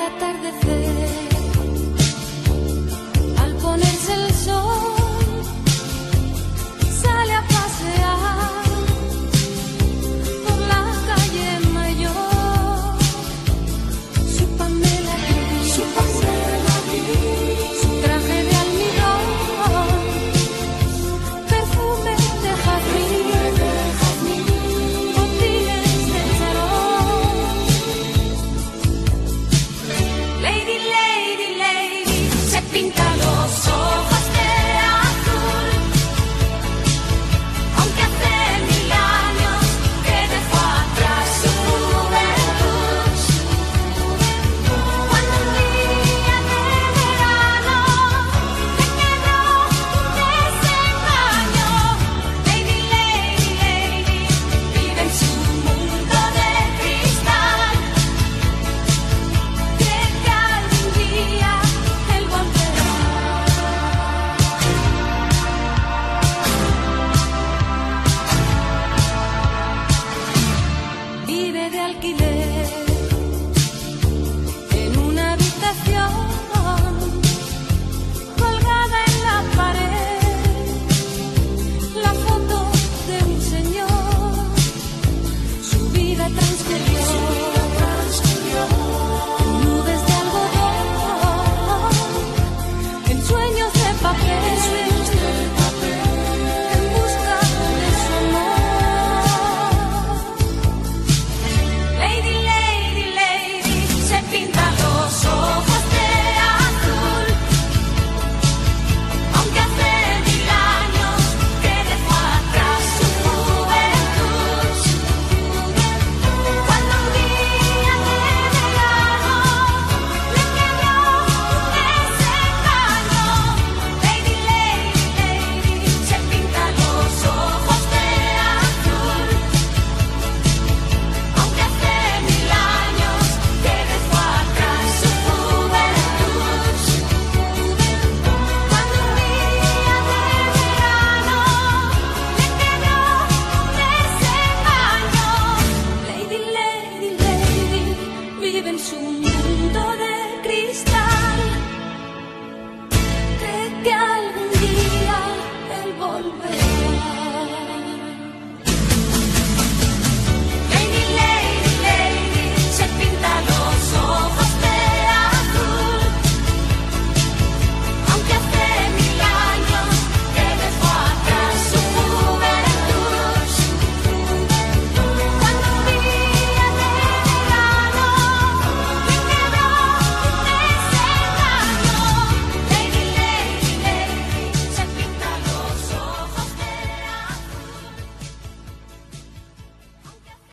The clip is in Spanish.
atardecer, al ponerse el sol, sale a pasear por la calle Mayor. Su Pamela gris, su traje de almidón, perfume de jazmín, botines de charol. Lady, lady, lady, se pinta los ojos de azul, aunque hace 1000 años que dejó atrás su juventud. Cuando un día de verano le quedó un desengaño, lady, lady, lady, vive en su mundo de cristal. Cree que algún día él volverá. Vive de alquiler en una habitación colgada en la pared, la foto de un señor. Su vida transcurrió en nubes de algodón, en sueños de papel, en busca de su amor. Lady, lady, lady, se pinta los ojos de azul, aunque hace 1000 años que dejó atrás su juventud. Cuando un día de verano le quedó un desengaño, lady, lady, lady, se pinta los ojos de azul, aunque hace 1000 años que dejó atrás su juventud. Cuando un día de verano le quedó un desengaño, lady, lady, lady, vive en su